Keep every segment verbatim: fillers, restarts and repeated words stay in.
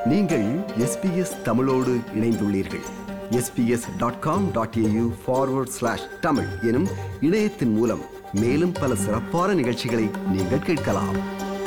நீங்கள் எஸ்பிஎஸ் தமிழோடு இணைந்துள்ளீர்கள். SBS dot com dot AU forward slash Tamil எனும் இணையத்தின் மூலம் மேலும் பல சிறப்பான நிகழ்ச்சிகளை நீங்கள் கேட்கலாம்.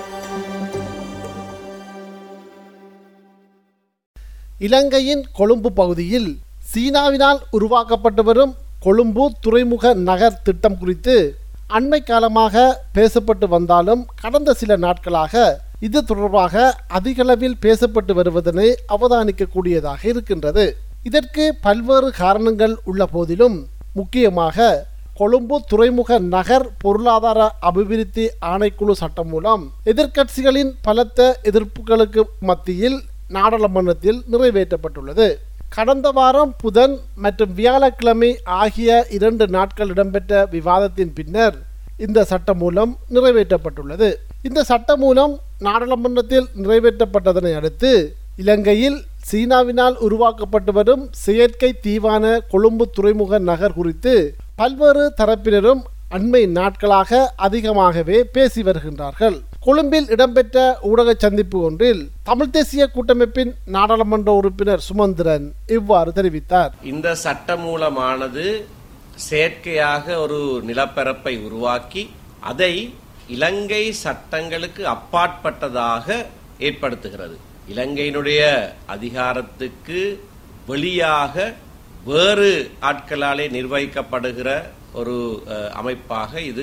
இலங்கையின் கொழும்பு பகுதியில் சீனாவினால் உருவாக்கப்பட்டு வரும் கொழும்பு துறைமுக நகர் திட்டம் குறித்து அண்மை காலமாக பேசப்பட்டு வந்தாலும் கடந்த சில நாட்களாக இது தொடர்பாக அதிகளவில் பேசப்பட்டு வருவதனை அவதானிக்கக்கூடியதாக இருக்கின்றது. இதற்கு பல்வேறு காரணங்கள் உள்ள போதிலும் முக்கியமாக கொழும்பு துறைமுக நகர் பொருளாதார அபிவிருத்தி ஆணைக்குழு சட்டம் மூலம் எதிர்க்கட்சிகளின் பலத்த எதிர்ப்புகளுக்கு மத்தியில் நாடாளுமன்றத்தில் நிறைவேற்றப்பட்டுள்ளது. கடந்த வாரம் புதன் மற்றும் வியாழக்கிழமை ஆகிய இரண்டு நாட்கள் இடம்பெற்ற விவாதத்தின் பின்னர் இந்த சட்டம் மூலம் நிறைவேற்றப்பட்டுள்ளது. இந்த சட்டம் மூலம் நாடாளுமன்றத்தில் நிறைவேற்றப்பட்டதனை அடுத்து இலங்கையில் சீனாவினால் உருவாக்கப்பட்டு வரும் செயற்கை தீவான கொழும்பு துறைமுக நகர் குறித்து பல்வேறு தரப்பினரும் அண்மை நாட்களாக அதிகமாகவே பேசி வருகின்றார்கள். கொழும்பில் இடம்பெற்ற ஊடக சந்திப்பு ஒன்றில் தமிழ் தேசிய கூட்டமைப்பின் நாடாளுமன்ற உறுப்பினர் சுமந்திரன் இவ்வாறு தெரிவித்தார். இந்த சட்டமூலமானது செயற்கையாக ஒரு நிலப்பரப்பை உருவாக்கி அதை இலங்கை சட்டங்களுக்கு அப்பாற்பட்டதாக ஏற்படுத்துகிறது. இலங்கையினுடைய அதிகாரத்துக்கு வெளியாக வேறு ஆட்களாலே நிர்வகிக்கப்படுகிற ஒரு அமைப்பாக இது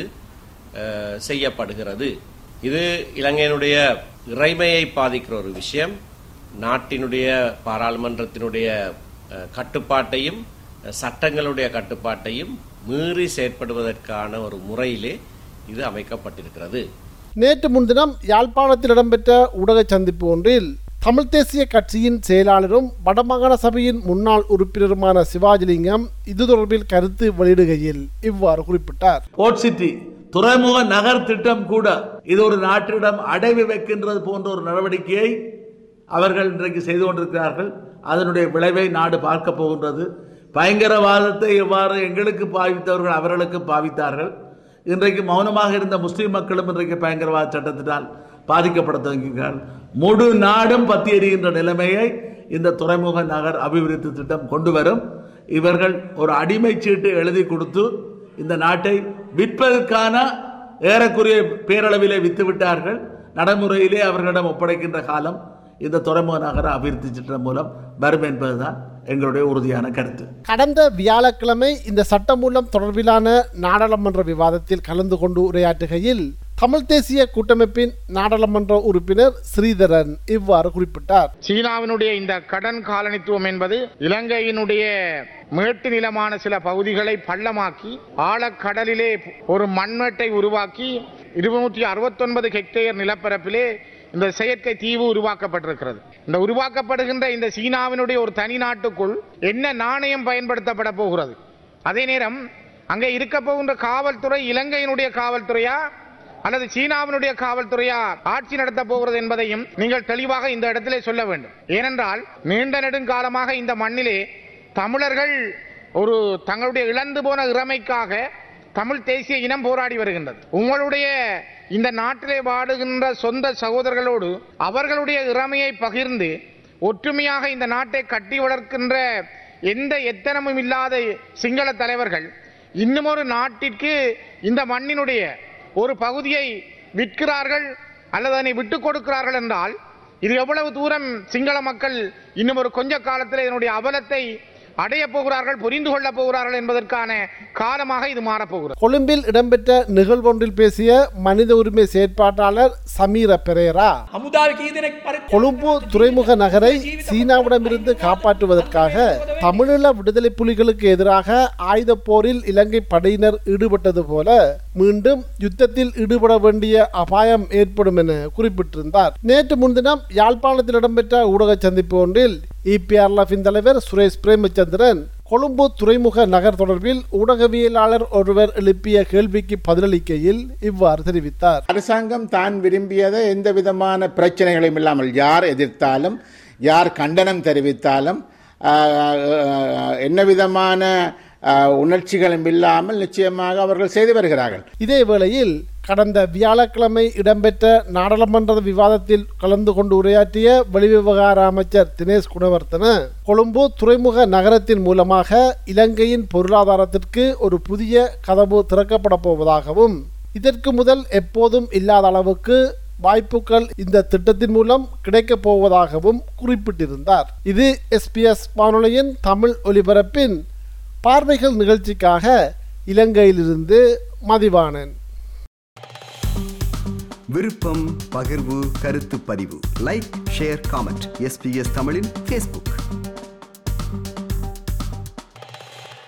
செய்யப்படுகிறது. இது இலங்கையினுடைய இறைமையை பாதிக்கிற ஒரு விஷயம். நாட்டினுடைய பாராளுமன்றத்தினுடைய கட்டுப்பாட்டையும் சட்டங்களுடைய கட்டுப்பாட்டையும் மீறி செயற்படுவதற்கான ஒரு முறையிலே இது அமைக்கப்பட்டிருக்கிறது. நேற்று முன்தினம் யாழ்ப்பாணத்தில் இடம்பெற்ற ஊடக சந்திப்பு ஒன்றில் தமிழ் தேசிய கட்சியின் செயலாளரும் வடமாகாண சபையின் முன்னாள் உறுப்பினருமான சிவாஜிலிங்கம் இது தொடர்பில் கருத்து வெளியிடுகையில் இவ்வாறு குறிப்பிட்டார். போர்ட் சிட்டி துறைமுக நகர் திட்டம் கூட இது ஒரு நாட்டிடம் அடைவு வைக்கின்றது போன்ற ஒரு நடவடிக்கையை அவர்கள் இன்றைக்கு செய்து கொண்டிருக்கிறார்கள். அதனுடைய விளைவை நாடு பார்க்க போகின்றது. பயங்கரவாதத்தை எவ்வாறு எங்களுக்கு பாவித்தவர்கள் அவர்களுக்கு பாவித்தார்கள். இன்றைக்கு மௌனமாக இருந்த முஸ்லிம் மக்களும் இன்றைக்கு பயங்கரவாத சட்டத்தினால் பாதிக்கப்பட தொடங்குகிறார்கள். முழு நாடும் பத்தி எறிகின்ற நிலைமையை இந்த துறைமுக நகர் அபிவிருத்தி திட்டம் கொண்டு வரும். இவர்கள் ஒரு அடிமை சீட்டு எழுதி கொடுத்து இந்த நாட்டை விற்பதற்கான ஏறக்குறைய பேரளவிலே வித்துவிட்டார்கள். நடைமுறையிலே அவர்களிடம் ஒப்படைக்கின்ற காலம் இந்த துறைமுக நகர அபிவிருத்தி திட்டம் மூலம் வரும் என்பதுதான் எங்களுடைய உறுதியான கருத்து. கடந்த வியாழக்கிழமை இந்த சட்டம் மூலம் தொடர்பிலான நாடாளுமன்ற விவாதத்தில் கலந்து கொண்டு உரையாற்றுகையில் தமிழ் தேசிய கூட்டமைப்பின் நாடாளுமன்ற உறுப்பினர் ஸ்ரீதரன் இவ்வாறு குறிப்பிட்டார். சீனாவினுடைய இந்த கடன் காலனித்துவம் என்பது இலங்கையினுடைய மேட்டு நிலமான சில பகுதிகளை பள்ளமாக்கி ஆழக்கடலிலே ஒரு மண்மேட்டை உருவாக்கி இருநூற்றி அறுபத்தி ஒன்பது ஹெக்டேர் நிலப்பரப்பிலே இந்த செயற்கை தீவு உருவாக்கப்பட்டிருக்கிறது. இந்த உருவாக்கப்படுகின்ற இந்த சீனாவினுடைய ஒரு தனி நாட்டுக்குள் என்ன நாணயம் பயன்படுத்தப்பட போகிறது? அதே நேரம் அங்கே இருக்க போகின்ற காவல்துறை இலங்கையினுடைய காவல்துறையா அல்லது சீனாவினுடைய காவல்துறையா ஆட்சி நடத்த போகிறது என்பதையும் நீங்கள் தெளிவாக இந்த இடத்திலே சொல்ல வேண்டும். ஏனென்றால் நீண்ட நெடுங்காலமாக இந்த மண்ணிலே தமிழர்கள் ஒரு தங்களுடைய இழந்து போன இறமைக்காக தமிழ் தேசிய இனம் போராடி வருகின்றது. உங்களுடைய இந்த நாட்டிலே வாடுகின்ற சொந்த சகோதரர்களோடு அவர்களுடைய இறமையை பகிர்ந்து ஒற்றுமையாக இந்த நாட்டை கட்டி வளர்க்கின்ற எந்த எத்தனமும் இல்லாத சிங்கள தலைவர்கள் இன்னும் ஒரு நாட்டிற்கு இந்த மண்ணினுடைய ஒரு பகுதியை விற்கிறார்கள் அல்லது அதனை விட்டுக் கொடுக்கிறார்கள் என்றால் இது எவ்வளவு தூரம் சிங்கள மக்கள் இன்னும் ஒரு கொஞ்ச காலத்தில் இதனுடைய அவலத்தை அடைய போகிறார்கள், புரிந்து கொள்ள போகிறார்கள் என்பதற்கான காலமாக இது மாறப்போகிறது. கொழும்பில் இடம்பெற்ற நிகழ்வொன்றில் பேசிய மனித உரிமை செயற்பாட்டாளர் சமீர பெரேரா கொழும்பு துறைமுக நகரை சீனாவிடமிருந்து காப்பாற்றுவதற்காக தமிழீழ விடுதலை புலிகளுக்கு எதிராக ஆயுத போரில் இலங்கை படையினர் ஈடுபட்டது போல மீண்டும் யுத்தத்தில் ஈடுபட வேண்டிய அபாயம் ஏற்படும் என குறிப்பிட்டிருந்தார். நேற்று முன்தினம் யாழ்ப்பாணத்தில் இடம்பெற்ற ஊடக சந்திப்பு ஒன்றில் இபிஆர்எல்எஃபின் தலைவர் சுரேஷ் பிரேமச்சந்திரன் கொழும்பு துறைமுக நகர் தொடர்பில் ஊடகவியலாளர் ஒருவர் எழுப்பிய கேள்விக்கு பதிலளிக்கையில் இவ்வாறு தெரிவித்தார். அரசாங்கம் தான் விரும்பியதை எந்த விதமான பிரச்சனைகளும் இல்லாமல் யார் எதிர்த்தாலும் யார் கண்டனம் தெரிவித்தாலும் என்ன விதமான உணர்ச்சிகளும் இல்லாமல் நிச்சயமாக அவர்கள் செய்து வருகிறார்கள். இதே வேளையில் கடந்த வியாழக்கிழமை இடம்பெற்ற நாடாளுமன்ற விவாதத்தில் கலந்து கொண்டு உரையாற்றிய வெளிவிவகார அமைச்சர் தினேஷ் குணவர்த்தன கொழும்பு துறைமுக நகரத்தின் மூலமாக இலங்கையின் பொருளாதாரத்திற்கு ஒரு புதிய கதவு திறக்கப்பட போவதாகவும் இதற்கு முதல் எப்போதும் இல்லாத அளவுக்கு வாய்ப்புகள் இந்த திட்டத்தின் மூலம் கிடைக்கப் போவதாகவும் குறிப்பிட்டிருந்தார். இது எஸ்பிஎஸ் வானொலியின் தமிழ் ஒலிபரப்பின் பார்வைகள் நிகழ்ச்சிக்காக இலங்கையிலிருந்து மதிவாணன். விருப்பம், பகிர்வு, கருத்து பதிவு, லைக், ஷேர், காமெண்ட். எஸ்பிஎஸ் தமிழின் ஃபேஸ்புக்.